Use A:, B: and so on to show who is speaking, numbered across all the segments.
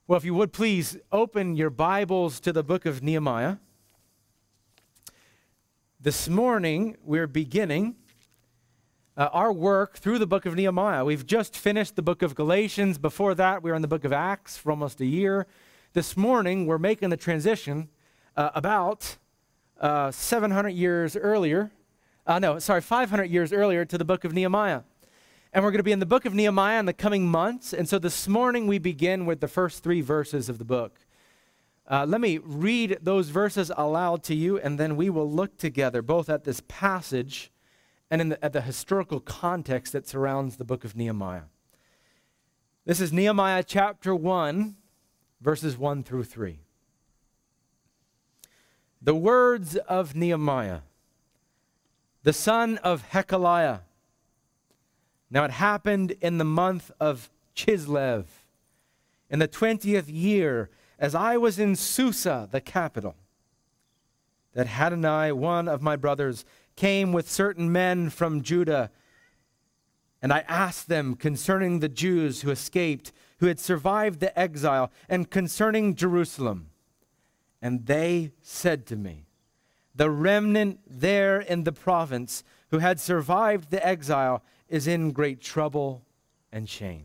A: Well, if you would please open your Bibles to the book of Nehemiah. This morning, we're beginning our work through the book of Nehemiah. We've just finished the book of Galatians. Before that, we were in the book of Acts for almost a year. This morning, we're making the transition about 500 years earlier to the book of Nehemiah. And we're going to be in the book of Nehemiah in the coming months. And so this morning we begin with the first 3 verses of the book. Let me read those verses aloud to you, and then we will look together both at this passage and at the historical context that surrounds the book of Nehemiah. This is Nehemiah chapter 1, verses 1 through 3. The words of Nehemiah, the son of Hekeliah. Now it happened in the month of Chislev, in the 20th year, as I was in Susa, the capital, that Hanani, one of my brothers, came with certain men from Judah. And I asked them concerning the Jews who escaped, who had survived the exile, and concerning Jerusalem. And they said to me, the remnant there in the province who had survived the exile is in great trouble and shame.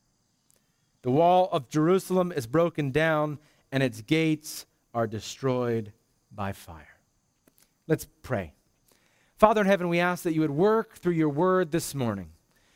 A: The wall of Jerusalem is broken down, and its gates are destroyed by fire. Let's pray. Father in heaven, we ask that you would work through your word this morning,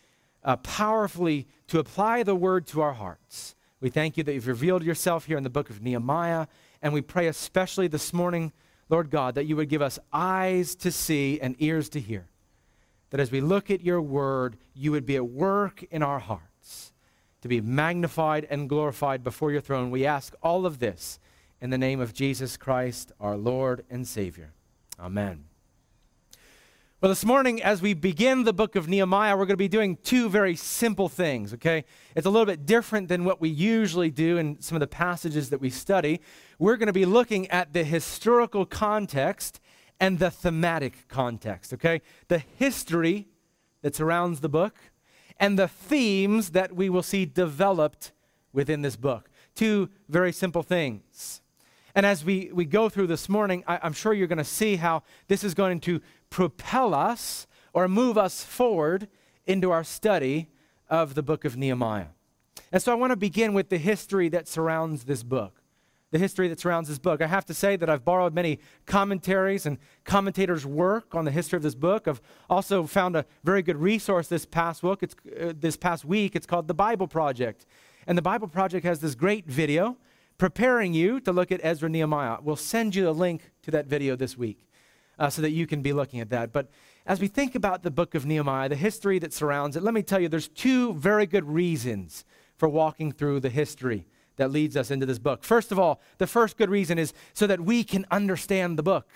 A: powerfully to apply the word to our hearts. We thank you that you've revealed yourself here in the book of Nehemiah, and we pray especially this morning, Lord God, that you would give us eyes to see and ears to hear. That as we look at your word, you would be at work in our hearts to be magnified and glorified before your throne. We ask all of this in the name of Jesus Christ, our Lord and Savior. Amen. Well, this morning, as we begin the book of Nehemiah, we're going to be doing 2 very simple things, okay? It's a little bit different than what we usually do in some of the passages that we study. We're going to be looking at the historical context and the thematic context, okay? The history that surrounds the book and the themes that we will see developed within this book. 2 very simple things. And as we go through this morning, I'm sure you're going to see how this is going to propel us or move us forward into our study of the book of Nehemiah. And so I want to begin with the history that surrounds this book. The history that surrounds this book. I have to say that I've borrowed many commentaries and commentators' work on the history of this book. I've also found a very good resource this past week. It's called The Bible Project. And The Bible Project has this great video preparing you to look at Ezra and Nehemiah. We'll send you a link to that video this week so that you can be looking at that. But as we think about the book of Nehemiah, the history that surrounds it, let me tell you, there's 2 very good reasons for walking through the history that leads us into this book. First of all, the first good reason is so that we can understand the book.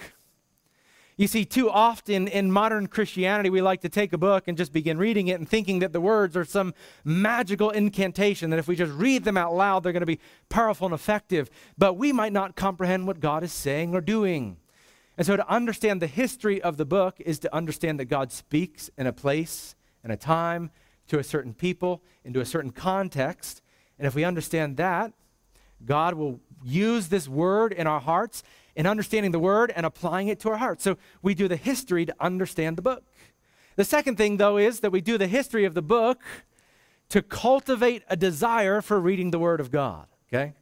A: You see, too often in modern Christianity, we like to take a book and just begin reading it and thinking that the words are some magical incantation, that if we just read them out loud, they're going to be powerful and effective. But we might not comprehend what God is saying or doing. And so to understand the history of the book is to understand that God speaks in a place and a time to a certain people, into a certain context. And if we understand that, God will use this word in our hearts, in understanding the word and applying it to our hearts. So we do the history to understand the book. The second thing, though, is that we do the history of the book to cultivate a desire for reading the word of God, okay?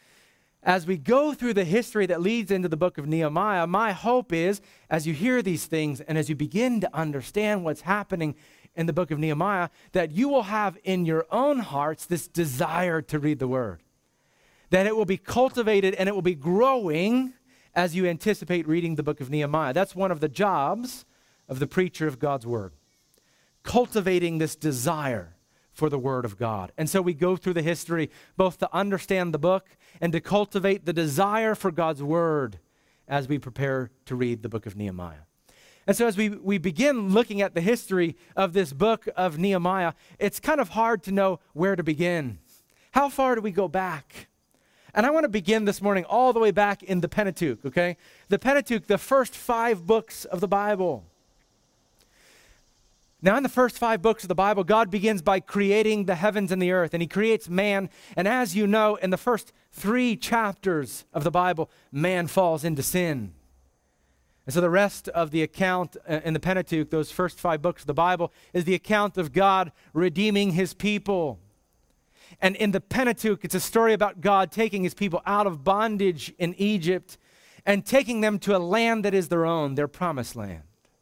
A: As we go through the history that leads into the book of Nehemiah, my hope is, as you hear these things and as you begin to understand what's happening in the book of Nehemiah, that you will have in your own hearts this desire to read the word. That it will be cultivated and it will be growing as you anticipate reading the book of Nehemiah. That's one of the jobs of the preacher of God's word. Cultivating this desire for the word of God. And so we go through the history both to understand the book and to cultivate the desire for God's word as we prepare to read the book of Nehemiah. And so as we begin looking at the history of this book of Nehemiah, it's kind of hard to know where to begin. How far do we go back? And I want to begin this morning all the way back in the Pentateuch, okay? The Pentateuch, the first 5 books of the Bible. Now, in the first 5 books of the Bible, God begins by creating the heavens and the earth, and he creates man. And as you know, in the first 3 chapters of the Bible, man falls into sin. And so the rest of the account in the Pentateuch, those first 5 books of the Bible, is the account of God redeeming his people. And in the Pentateuch, it's a story about God taking his people out of bondage in Egypt and taking them to a land that is their own, their promised land.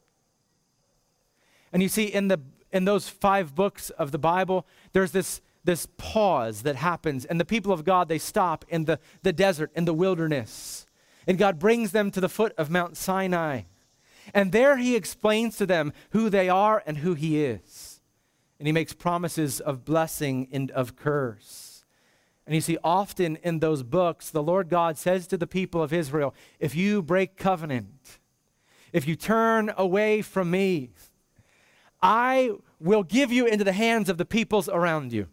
A: And you see, in those 5 books of the Bible, there's this pause that happens, and the people of God, they stop in the desert, in the wilderness. And God brings them to the foot of Mount Sinai. And there he explains to them who they are and who he is. And he makes promises of blessing and of curse. And you see, often in those books, the Lord God says to the people of Israel, if you break covenant, if you turn away from me, I will give you into the hands of the peoples around you.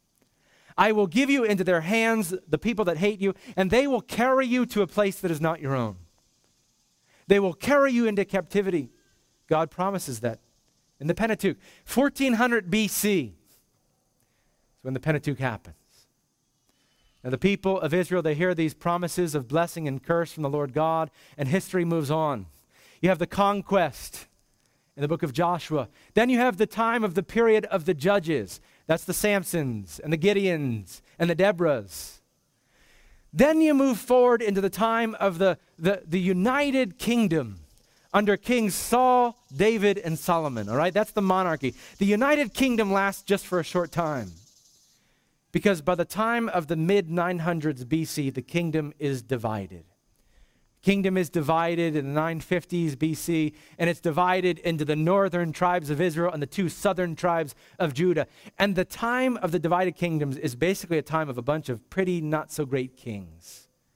A: I will give you into their hands, the people that hate you, and they will carry you to a place that is not your own. They will carry you into captivity. God promises that in the Pentateuch. 1400 BC is when the Pentateuch happens. Now the people of Israel, they hear these promises of blessing and curse from the Lord God, and history moves on. You have the conquest in the book of Joshua. Then you have the time of the period of the judges. That's the Samsons and the Gideons and the Deborahs. Then you move forward into the time of the United Kingdom under Kings Saul, David, and Solomon. All right, that's the monarchy. The United Kingdom lasts just for a short time, because by the time of the mid-900s BC, the kingdom is divided. Kingdom is divided in the 950s BC, and it's divided into the northern tribes of Israel and the 2 southern tribes of Judah. And the time of the divided kingdoms is basically a time of a bunch of pretty not-so-great kings.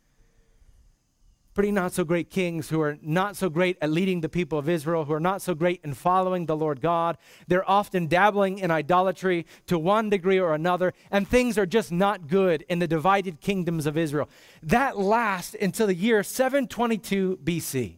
A: Pretty not-so-great kings who are not so great at leading the people of Israel, who are not so great in following the Lord God. They're often dabbling in idolatry to one degree or another, and things are just not good in the divided kingdoms of Israel. That lasts until the year 722 BC.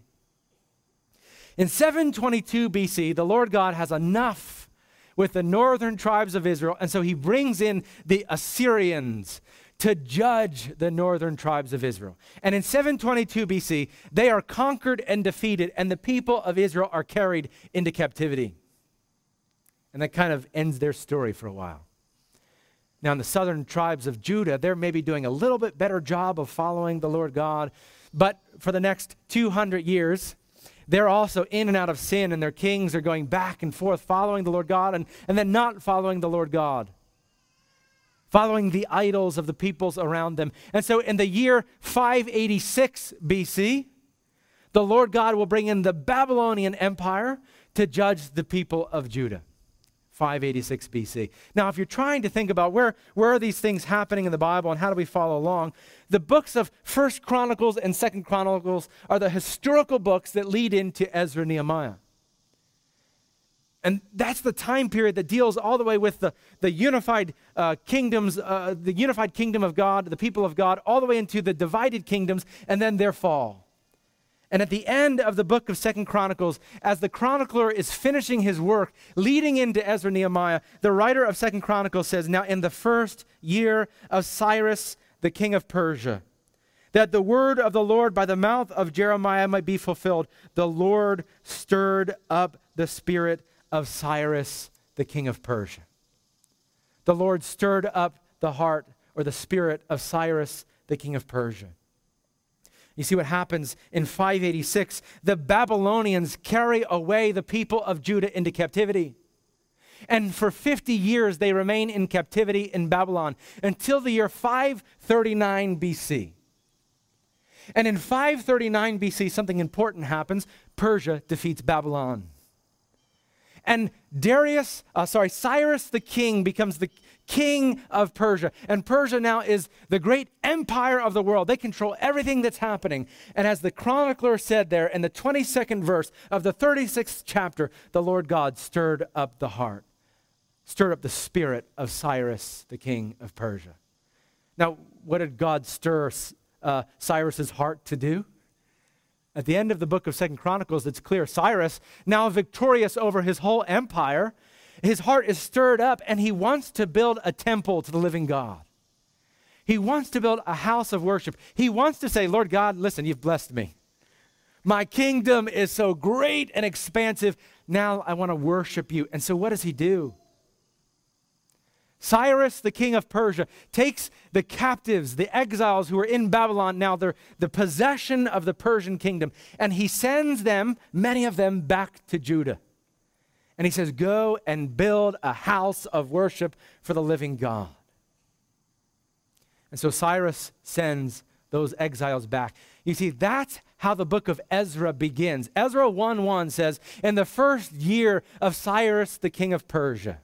A: In 722 BC, the Lord God has enough with the northern tribes of Israel, and so he brings in the Assyrians to judge the northern tribes of Israel. And in 722 BC, they are conquered and defeated, and the people of Israel are carried into captivity. And that kind of ends their story for a while. Now, in the southern tribes of Judah, they're maybe doing a little bit better job of following the Lord God, but for the next 200 years, they're also in and out of sin, and their kings are going back and forth following the Lord God and then not following the Lord God, following the idols of the peoples around them. And so in the year 586 BC, the Lord God will bring in the Babylonian Empire to judge the people of Judah. 586 BC. Now, if you're trying to think about where are these things happening in the Bible and how do we follow along, the books of 1st Chronicles and 2nd Chronicles are the historical books that lead into Ezra and Nehemiah. And that's the time period that deals all the way with the unified kingdoms, the unified kingdom of God, the people of God, all the way into the divided kingdoms and then their fall. And at the end of the book of 2nd Chronicles, as the chronicler is finishing his work, leading into Ezra and Nehemiah, the writer of 2nd Chronicles says, now in the 1st year of Cyrus, the king of Persia, that the word of the Lord by the mouth of Jeremiah might be fulfilled, the Lord stirred up the spirit of Cyrus, the king of Persia. The Lord stirred up the heart or the spirit of Cyrus, the king of Persia. You see what happens in 586. The Babylonians carry away the people of Judah into captivity. And for 50 years, they remain in captivity in Babylon until the year 539 BC. And in 539 BC, something important happens. Persia defeats Babylon. And Cyrus the king becomes the king of Persia. And Persia now is the great empire of the world. They control everything that's happening. And as the chronicler said there in the 22nd verse of the 36th chapter, the Lord God stirred up the heart, stirred up the spirit of Cyrus, the king of Persia. Now, what did God stir Cyrus's heart to do? At the end of the book of 2 Chronicles, it's clear Cyrus, now victorious over his whole empire, his heart is stirred up and he wants to build a temple to the living God. He wants to build a house of worship. He wants to say, Lord God, listen, you've blessed me. My kingdom is so great and expansive. Now I want to worship you. And so what does he do? Cyrus, the king of Persia, takes the captives, the exiles who are in Babylon. Now they're the possession of the Persian kingdom. And he sends them, many of them, back to Judah. And he says, go and build a house of worship for the living God. And so Cyrus sends those exiles back. You see, that's how the book of Ezra begins. Ezra 1:1 says, in the first year of Cyrus, the king of Persia.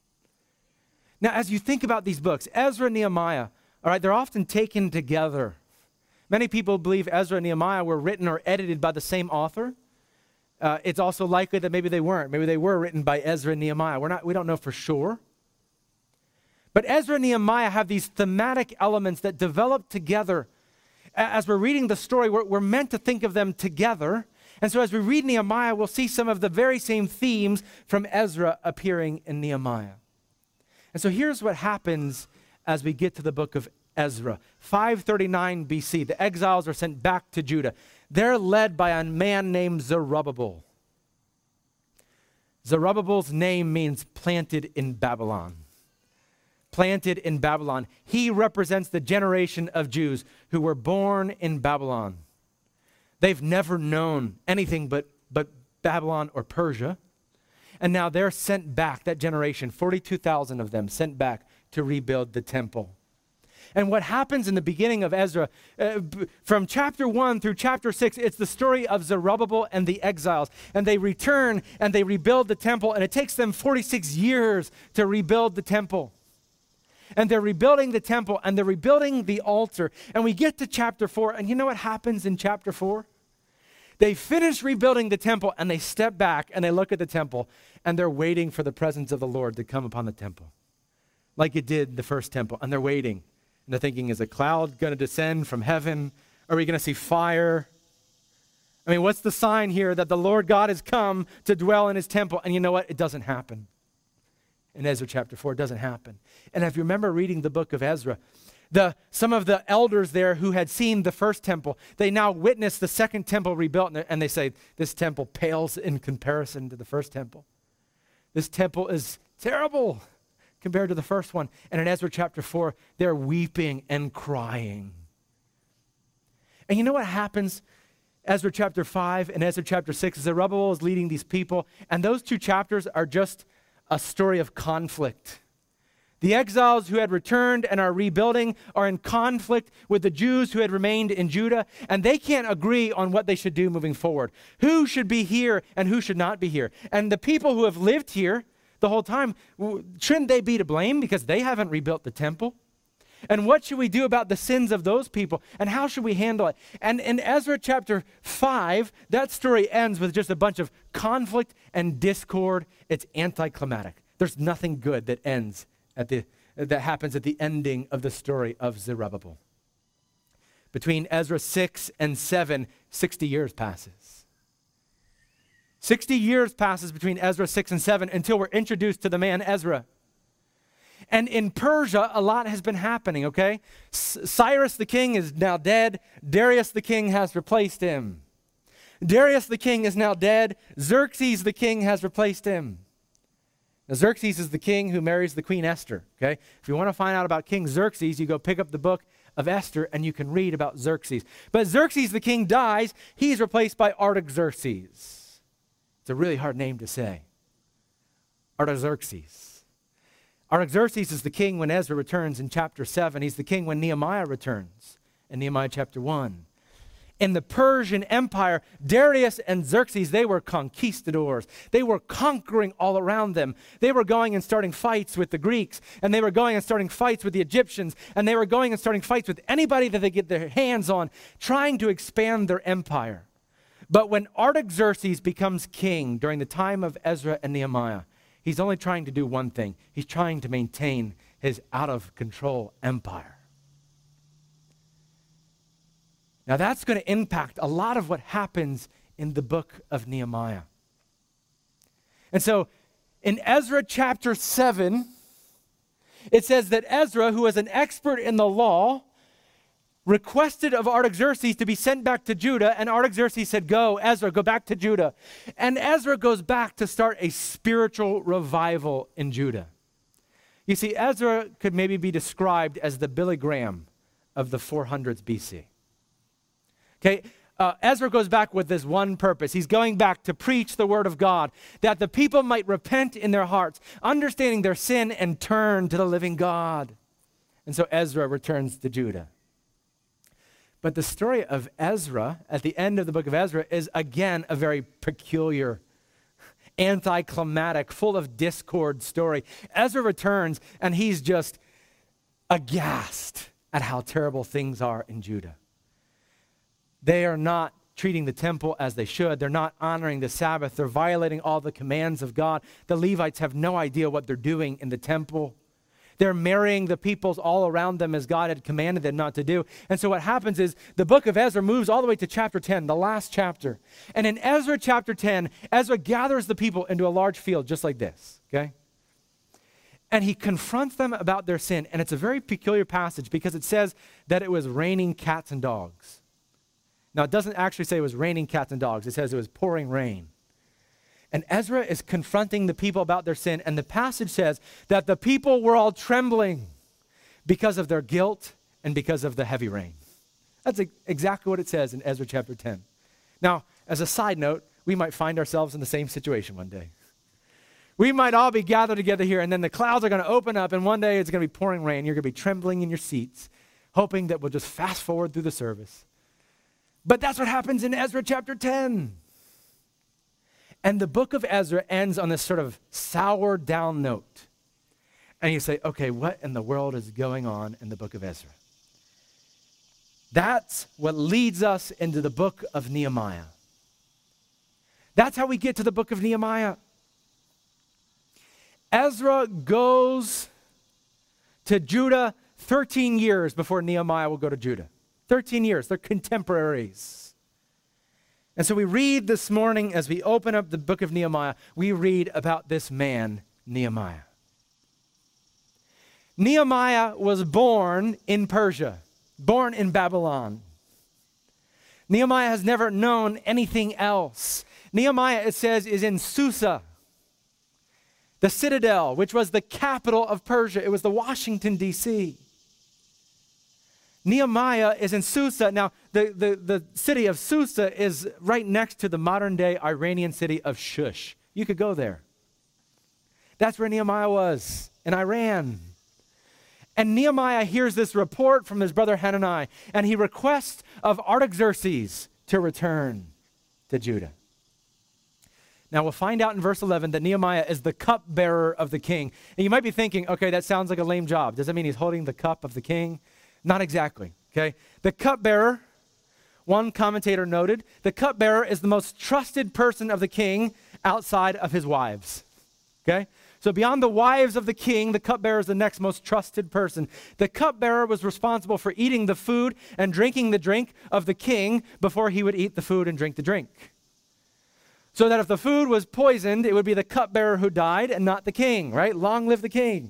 A: Now, as you think about these books, Ezra and Nehemiah, all right, they're often taken together. Many people believe Ezra and Nehemiah were written or edited by the same author. It's also likely that maybe they weren't. Maybe they were written by Ezra and Nehemiah. We don't know for sure. But Ezra and Nehemiah have these thematic elements that develop together. As we're reading the story, we're meant to think of them together. And so as we read Nehemiah, we'll see some of the very same themes from Ezra appearing in Nehemiah. And so here's what happens as we get to the book of Ezra. 539 BC, the exiles are sent back to Judah. They're led by a man named Zerubbabel. Zerubbabel's name means planted in Babylon. Planted in Babylon. He represents the generation of Jews who were born in Babylon. They've never known anything but Babylon or Persia. And now they're sent back, that generation, 42,000 of them sent back to rebuild the temple. And what happens in the beginning of Ezra, from chapter 1 through chapter 6, it's the story of Zerubbabel and the exiles. And they return and they rebuild the temple, and it takes them 46 years to rebuild the temple. And they're rebuilding the temple, and they're rebuilding the altar. And we get to chapter 4, and you know what happens in chapter 4? They finish rebuilding the temple, and they step back, and they look at the temple, and they're waiting for the presence of the Lord to come upon the temple, like it did the first temple. And they're waiting, and they're thinking, is a cloud going to descend from heaven? Are we going to see fire? I mean, what's the sign here that the Lord God has come to dwell in his temple? And you know what? It doesn't happen. In Ezra chapter 4, it doesn't happen. And if you remember reading the book of Ezra, some of the elders there who had seen the first temple, they now witness the second temple rebuilt, and they say, this temple pales in comparison to the first temple. This temple is terrible compared to the first one. And in Ezra chapter 4, they're weeping and crying. And you know what happens? Ezra chapter 5 and Ezra chapter 6, Zerubbabel is leading these people, and those two chapters are just a story of conflict. The exiles who had returned and are rebuilding are in conflict with the Jews who had remained in Judah, and they can't agree on what they should do moving forward. Who should be here and who should not be here? And the people who have lived here the whole time, shouldn't they be to blame because they haven't rebuilt the temple? And what should we do about the sins of those people? And how should we handle it? And in Ezra chapter 5, that story ends with just a bunch of conflict and discord. It's anticlimactic. There's nothing good that happens at the ending of the story of Zerubbabel. Between Ezra 6 and 7, 60 years passes. 60 years passes between Ezra 6 and 7 until we're introduced to the man Ezra. And in Persia, a lot has been happening, okay? Cyrus the king is now dead. Darius the king has replaced him. Darius the king is now dead. Xerxes the king has replaced him. Now, Xerxes is the king who marries the queen Esther, okay? If you want to find out about King Xerxes, you go pick up the book of Esther and you can read about Xerxes. But Xerxes the king dies. He's replaced by Artaxerxes. It's a really hard name to say. Artaxerxes. Artaxerxes is the king when Ezra returns in chapter 7. He's the king when Nehemiah returns in Nehemiah chapter 1. In the Persian Empire, Darius and Xerxes, they were conquistadors. They were conquering all around them. They were going and starting fights with the Greeks, and they were going and starting fights with the Egyptians, and they were going and starting fights with anybody that they get their hands on, trying to expand their empire. But when Artaxerxes becomes king during the time of Ezra and Nehemiah, he's only trying to do one thing. He's trying to maintain his out-of-control empire. Now that's going to impact a lot of what happens in the book of Nehemiah. And so in Ezra chapter 7, it says that Ezra, who was an expert in the law, requested of Artaxerxes to be sent back to Judah, and Artaxerxes said, go, Ezra, go back to Judah. And Ezra goes back to start a spiritual revival in Judah. You see, Ezra could maybe be described as the Billy Graham of the 400s BC. Okay, Ezra goes back with this one purpose. He's going back to preach the word of God, that the people might repent in their hearts, understanding their sin and turn to the living God. And so Ezra returns to Judah. But the story of Ezra, at the end of the book of Ezra, is again a very peculiar, anticlimactic, full of discord story. Ezra returns and he's just aghast at how terrible things are in Judah. They are not treating the temple as they should. They're not honoring the Sabbath. They're violating all the commands of God. The Levites have no idea what they're doing in the temple. They're marrying the peoples all around them as God had commanded them not to do. And so what happens is the book of Ezra moves all the way to chapter 10, the last chapter. And in Ezra chapter 10, Ezra gathers the people into a large field just like this, okay? And he confronts them about their sin. And it's a very peculiar passage because it says that it was raining cats and dogs. Now, it doesn't actually say it was raining cats and dogs. It says it was pouring rain. And Ezra is confronting the people about their sin. And the passage says that the people were all trembling because of their guilt and because of the heavy rain. That's exactly what it says in Ezra chapter 10. Now, as a side note, we might find ourselves in the same situation one day. We might all be gathered together here, and then the clouds are going to open up, and one day it's going to be pouring rain. You're going to be trembling in your seats, hoping that we'll just fast forward through the service. But that's what happens in Ezra chapter 10. And the book of Ezra ends on this sort of sour down note. And you say, okay, what in the world is going on in the book of Ezra? That's what leads us into the book of Nehemiah. That's how we get to the book of Nehemiah. Ezra goes to Judah 13 years before Nehemiah will go to Judah. 13 years, they're contemporaries. And so we read this morning, as we open up the book of Nehemiah, we read about this man, Nehemiah. Nehemiah was born in Persia, born in Babylon. Nehemiah has never known anything else. Nehemiah, it says, is in Susa, the citadel, which was the capital of Persia. It was the Washington, D.C. Nehemiah is in Susa. Now, the city of Susa is right next to the modern-day Iranian city of Shush. You could go there. That's where Nehemiah was, in Iran. And Nehemiah hears this report from his brother Hanani, and he requests of Artaxerxes to return to Judah. Now, we'll find out in verse 11 that Nehemiah is the cupbearer of the king. And you might be thinking, okay, that sounds like a lame job. Does that mean he's holding the cup of the king? Not exactly, okay? The cupbearer, one commentator noted, the cupbearer is the most trusted person of the king outside of his wives, okay? So beyond the wives of the king, the cupbearer is the next most trusted person. The cupbearer was responsible for eating the food and drinking the drink of the king before he would eat the food and drink the drink. So that if the food was poisoned, it would be the cupbearer who died and not the king, right? Long live the king.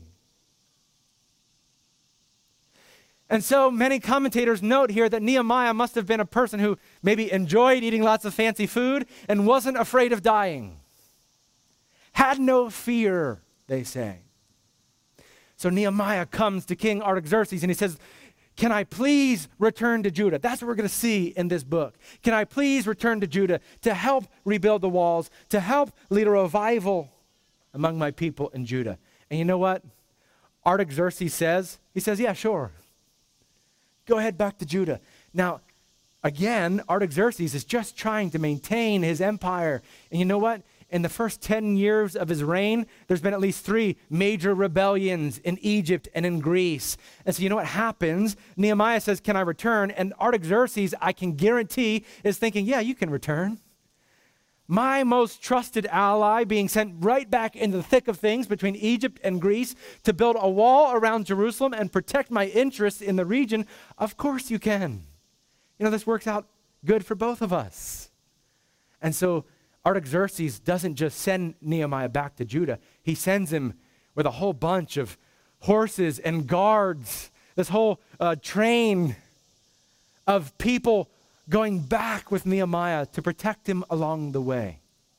A: And so many commentators note here that Nehemiah must have been a person who maybe enjoyed eating lots of fancy food and wasn't afraid of dying. Had no fear, they say. So Nehemiah comes to King Artaxerxes and he says, can I please return to Judah? That's what we're going to see in this book. Can I please return to Judah to help rebuild the walls, to help lead a revival among my people in Judah? And you know what Artaxerxes says? He says, yeah, sure. Go ahead back to Judah. Now, again, Artaxerxes is just trying to maintain his empire. And you know what? In the first 10 years of his reign, there's been at least 3 major rebellions in Egypt and in Greece. And so you know what happens? Nehemiah says, can I return? And Artaxerxes, I can guarantee, is thinking, yeah, you can return. My most trusted ally being sent right back into the thick of things between Egypt and Greece to build a wall around Jerusalem and protect my interests in the region. Of course you can. this works out good for both of us. And so Artaxerxes doesn't just send Nehemiah back to Judah. He sends him with a whole bunch of horses and guards, this whole train of people going back with Nehemiah to protect him along the way.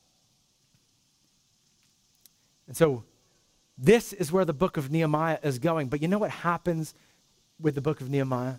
A: And so this is where the book of Nehemiah is going. But you know what happens with the book of Nehemiah?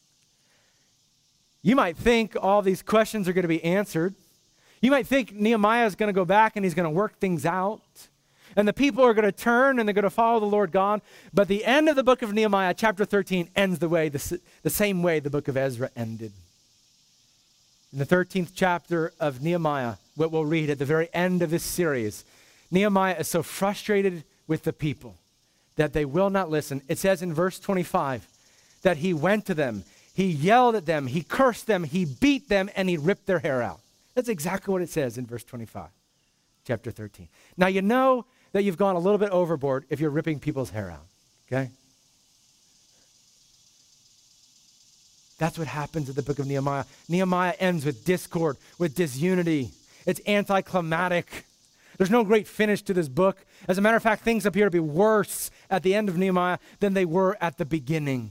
A: You might think all these questions are going to be answered. You might think Nehemiah is going to go back and he's going to work things out. And the people are going to turn and they're going to follow the Lord God. But the end of the book of Nehemiah, chapter 13, ends the same way the book of Ezra ended. In the 13th chapter of Nehemiah, what we'll read at the very end of this series, Nehemiah is so frustrated with the people that they will not listen. It says in verse 25 that he went to them, he yelled at them, he cursed them, he beat them, and he ripped their hair out. That's exactly what it says in verse 25, chapter 13. Now you know that you've gone a little bit overboard if you're ripping people's hair out, okay? That's what happens in the book of Nehemiah. Nehemiah ends with discord, with disunity. It's anticlimactic. There's no great finish to this book. As a matter of fact, things appear to be worse at the end of Nehemiah than they were at the beginning.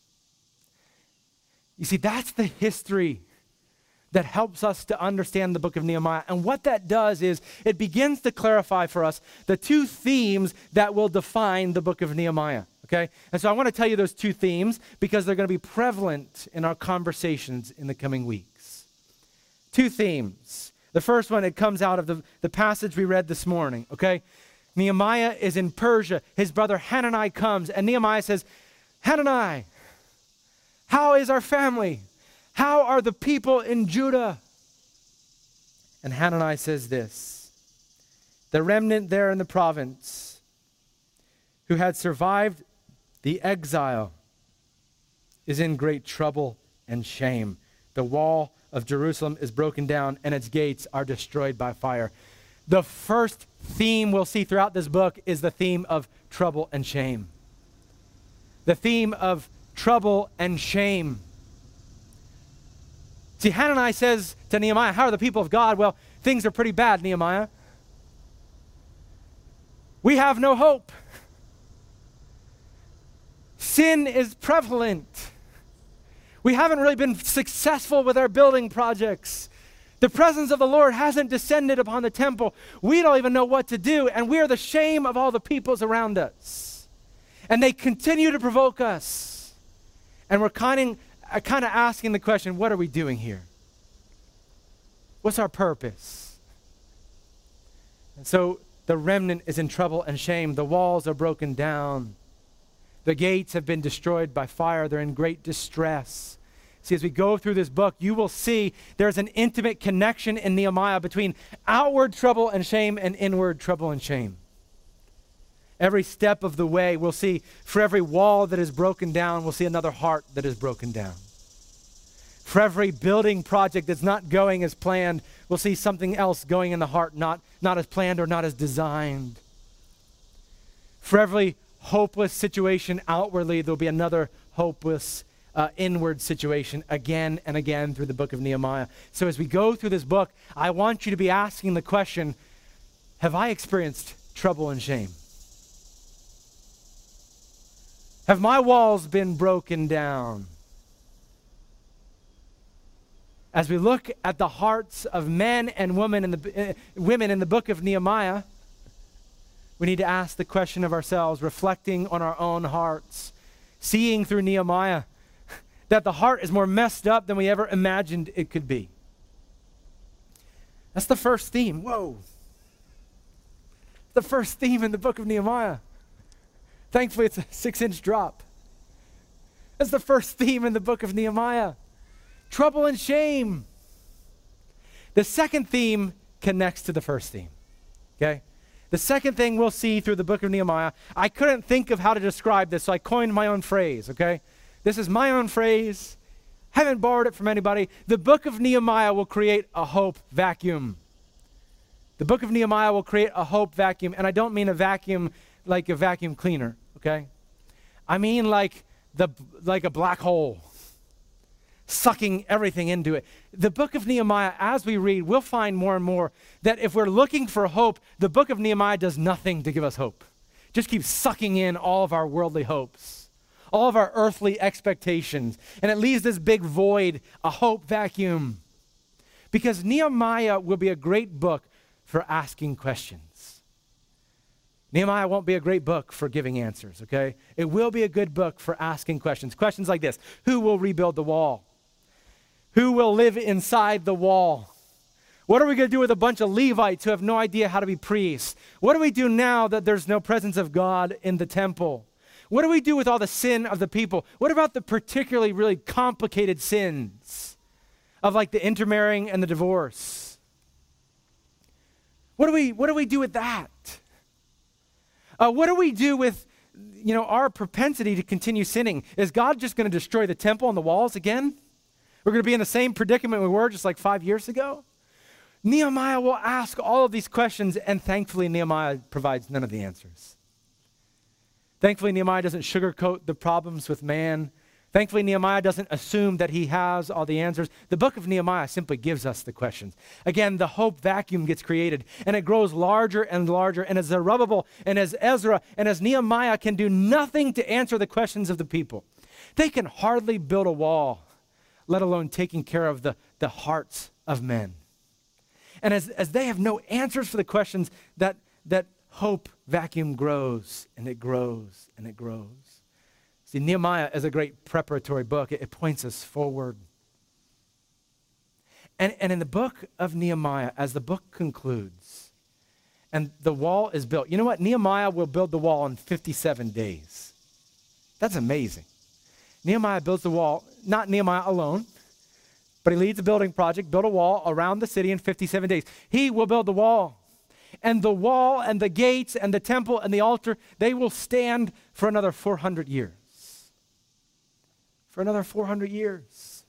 A: You see, that's the history that helps us to understand the book of Nehemiah. And what that does is it begins to clarify for us the two themes that will define the book of Nehemiah, okay? And so I want to tell you those two themes because they're going to be prevalent in our conversations in the coming weeks. Two themes. The first one, it comes out of the passage we read this morning, okay? Nehemiah is in Persia. His brother Hanani comes, and Nehemiah says, Hanani, how is our family? How are the people in Judah? And Hanani says this, the remnant there in the province who had survived the exile is in great trouble and shame. The wall of Jerusalem is broken down and its gates are destroyed by fire. The first theme we'll see throughout this book is the theme of trouble and shame. The theme of trouble and shame. See, Hanani says to Nehemiah, how are the people of God? Well, things are pretty bad, Nehemiah. We have no hope. Sin is prevalent. We haven't really been successful with our building projects. The presence of the Lord hasn't descended upon the temple. We don't even know what to do, and we are the shame of all the peoples around us. And they continue to provoke us. And we're kind of asking the question, what are we doing here? What's our purpose? And so the remnant is in trouble and shame. The walls are broken down. The gates have been destroyed by fire. They're in great distress. See, as we go through this book, you will see there's an intimate connection in Nehemiah between outward trouble and shame and inward trouble and shame. Every step of the way, we'll see for every wall that is broken down, we'll see another heart that is broken down. For every building project that's not going as planned, we'll see something else going in the heart, not as planned or not as designed. For every hopeless situation outwardly, there'll be another hopeless inward situation again and again through the book of Nehemiah. So as we go through this book, I want you to be asking the question, have I experienced trouble and shame? Have my walls been broken down? As we look at the hearts of men and women in the book of Nehemiah, we need to ask the question of ourselves, reflecting on our own hearts, seeing through Nehemiah that the heart is more messed up than we ever imagined it could be. That's the first theme. Whoa. The first theme in the book of Nehemiah. Thankfully, it's a 6-inch drop. That's the first theme in the book of Nehemiah. Trouble and shame. The second theme connects to the first theme, okay? The second thing we'll see through the book of Nehemiah, I couldn't think of how to describe this, so I coined my own phrase, okay? This is my own phrase. Haven't borrowed it from anybody. The book of Nehemiah will create a hope vacuum. The book of Nehemiah will create a hope vacuum, and I don't mean a vacuum like a vacuum cleaner, okay? I mean like a black hole. sucking everything into it. The book of Nehemiah, as we read, we'll find more and more that if we're looking for hope, the book of Nehemiah does nothing to give us hope. Just keeps sucking in all of our worldly hopes, all of our earthly expectations, and it leaves this big void, a hope vacuum. Because Nehemiah will be a great book for asking questions. Nehemiah won't be a great book for giving answers, okay? It will be a good book for asking questions. Questions like this: who will rebuild the wall? Who will live inside the wall? What are we going to do with a bunch of Levites who have no idea how to be priests? What do we do now that there's no presence of God in the temple? What do we do with all the sin of the people? What about the particularly really complicated sins of like the intermarrying and the divorce? What do we do with that? What do we do with, our propensity to continue sinning? Is God just going to destroy the temple and the walls again? We're going to be in the same predicament we were just like 5 years ago? Nehemiah will ask all of these questions, and thankfully Nehemiah provides none of the answers. Thankfully Nehemiah doesn't sugarcoat the problems with man. Thankfully Nehemiah doesn't assume that he has all the answers. The book of Nehemiah simply gives us the questions. Again, the hope vacuum gets created, and it grows larger and larger, and as Zerubbabel and as Ezra and as Nehemiah can do nothing to answer the questions of the people. They can hardly build a wall, let alone taking care of the hearts of men. And as they have no answers for the questions, that hope vacuum grows, and it grows, and it grows. See, Nehemiah is a great preparatory book. It points us forward. And in the book of Nehemiah, as the book concludes, and the wall is built, you know what? Nehemiah will build the wall in 57 days. That's amazing. Nehemiah builds the wall, not Nehemiah alone, but he leads a building project, build a wall around the city in 57 days. He will build the wall. And the wall and the gates and the temple and the altar, they will stand for another 400 years. For another 400 years.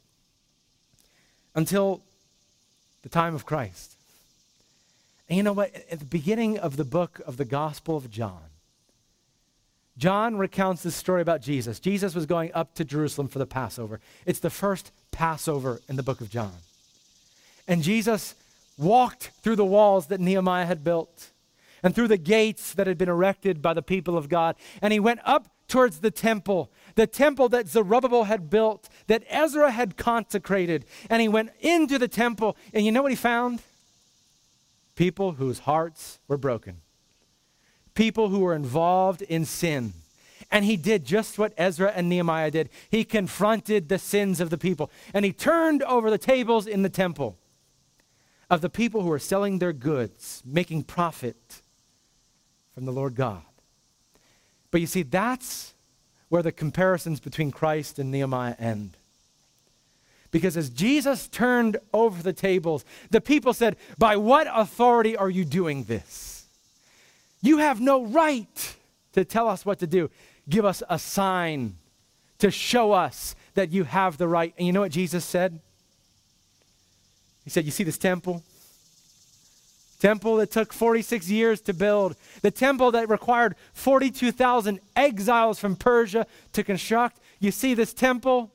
A: Until the time of Christ. And you know what? At the beginning of the book of the Gospel of John, John recounts this story about Jesus. Jesus was going up to Jerusalem for the Passover. It's the first Passover in the book of John. And Jesus walked through the walls that Nehemiah had built and through the gates that had been erected by the people of God. And he went up towards the temple that Zerubbabel had built, that Ezra had consecrated. And he went into the temple, and you know what he found? People whose hearts were broken. People who were involved in sin. And he did just what Ezra and Nehemiah did. He confronted the sins of the people. And he turned over the tables in the temple of the people who were selling their goods, making profit from the Lord God. But you see, that's where the comparisons between Christ and Nehemiah end. Because as Jesus turned over the tables, the people said, "By what authority are you doing this? You have no right to tell us what to do. Give us a sign to show us that you have the right." And you know what Jesus said? He said, "You see this temple? Temple that took 46 years to build. The temple that required 42,000 exiles from Persia to construct. You see this temple?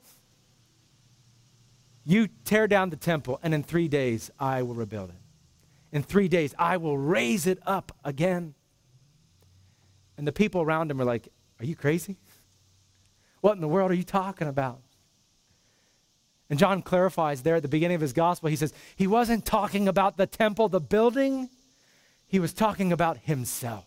A: You tear down the temple, and in 3 days, I will rebuild it. In 3 days, I will raise it up again." And the people around him are like, "Are you crazy? What in the world are you talking about?" And John clarifies there at the beginning of his gospel. He says, he wasn't talking about the temple, the building. He was talking about himself.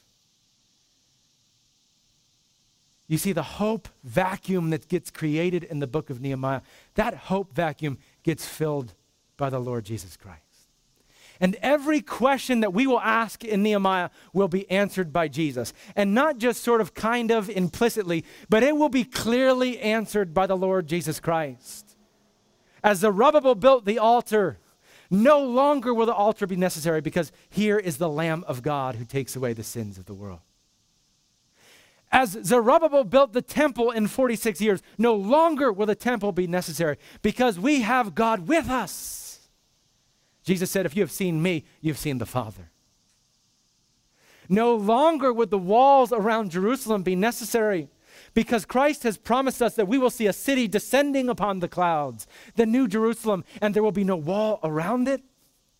A: You see, the hope vacuum that gets created in the book of Nehemiah, that hope vacuum gets filled by the Lord Jesus Christ. And every question that we will ask in Nehemiah will be answered by Jesus. And not just sort of kind of implicitly, but it will be clearly answered by the Lord Jesus Christ. As Zerubbabel built the altar, no longer will the altar be necessary, because here is the Lamb of God who takes away the sins of the world. As Zerubbabel built the temple in 46 years, no longer will the temple be necessary, because we have God with us. Jesus said, "If you have seen me, you've seen the Father." No longer would the walls around Jerusalem be necessary, Because Christ has promised us that we will see a city descending upon the clouds, the new Jerusalem, and there will be no wall around it.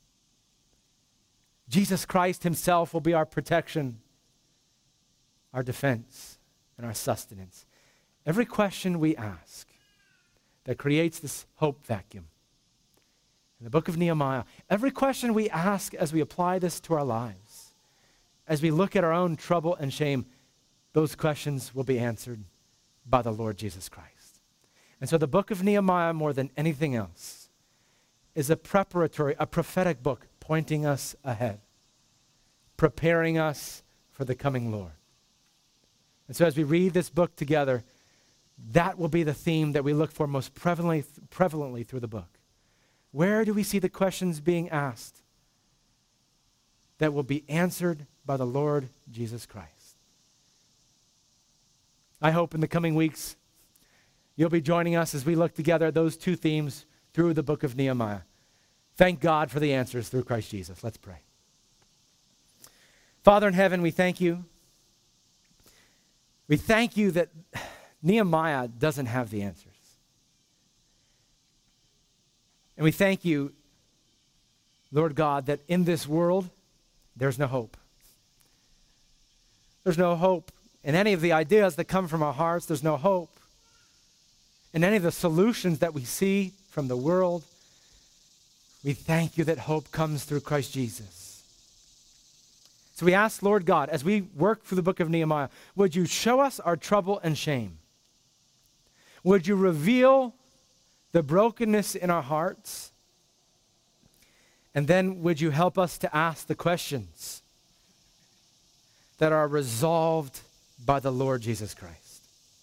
A: Jesus Christ himself will be our protection, our defense, and our sustenance. Every question we ask that creates this hope vacuum in the book of Nehemiah, every question we ask as we apply this to our lives, as we look at our own trouble and shame, those questions will be answered by the Lord Jesus Christ. And so the book of Nehemiah, more than anything else, is a preparatory, a prophetic book pointing us ahead, preparing us for the coming Lord. And so as we read this book together, that will be the theme that we look for most prevalently through the book. Where do we see the questions being asked that will be answered by the Lord Jesus Christ? I hope in the coming weeks you'll be joining us as we look together at those two themes through the book of Nehemiah. Thank God for the answers through Christ Jesus. Let's pray. Father in heaven, we thank you. We thank you that Nehemiah doesn't have the answers. And we thank you, Lord God, that in this world, there's no hope. There's no hope in any of the ideas that come from our hearts. There's no hope in any of the solutions that we see from the world. We thank you that hope comes through Christ Jesus. So we ask, Lord God, as we work through the book of Nehemiah, would you show us our trouble and shame? Would you reveal the brokenness in our hearts? And then would you help us to ask the questions that are resolved by the Lord Jesus Christ?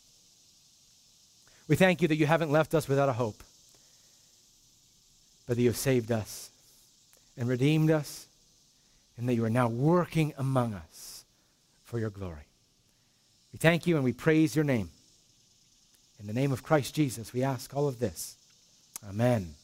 A: We thank you that you haven't left us without a hope, but that you have saved us and redeemed us, and that you are now working among us for your glory. We thank you and we praise your name. In the name of Christ Jesus, we ask all of this. Amen.